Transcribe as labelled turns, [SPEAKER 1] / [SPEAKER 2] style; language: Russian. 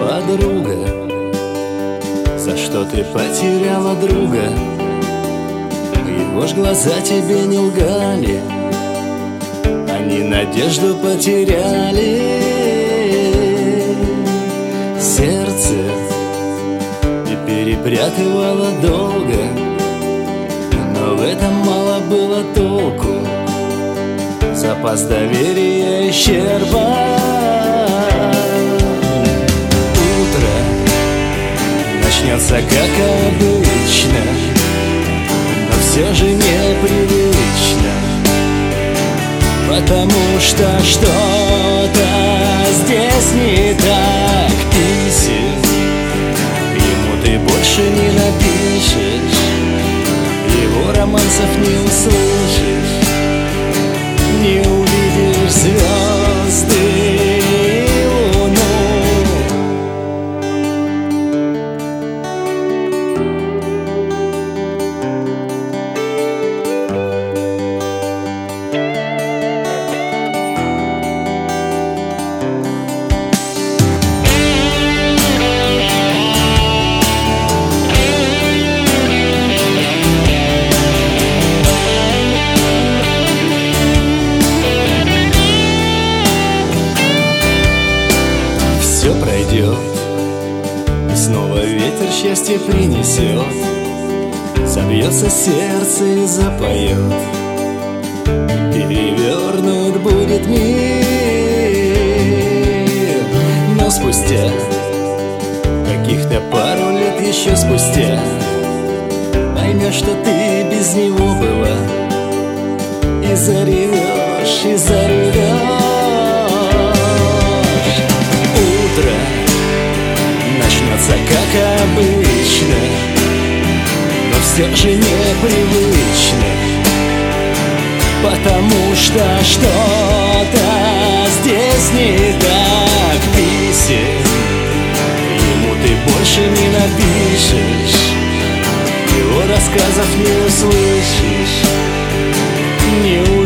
[SPEAKER 1] подруга, за что ты потеряла друга? Его ж глаза тебе не лгали, они надежду потеряли. Сердце ты перепрятывала долго, но в этом мало было толку. Запас доверия исчерпан. Утро начнется как обычно, но все же непривычно, потому что что-то здесь не так. Писем ему ты больше не напишешь, его романсов не услышишь, не увидишь звезды и луну. Все пройдет, снова ветер счастье принесет, забьется сердце и запоет, перевернут будет мир. Но спустя каких-то пару лет еще спустя поймешь, что ты без него была, и заревешь, и заревешь. Утро начнется как обычно, но все же непривычно, потому что что-то здесь не так. Писем ему ты больше не напишешь, его рассказов не услышишь, не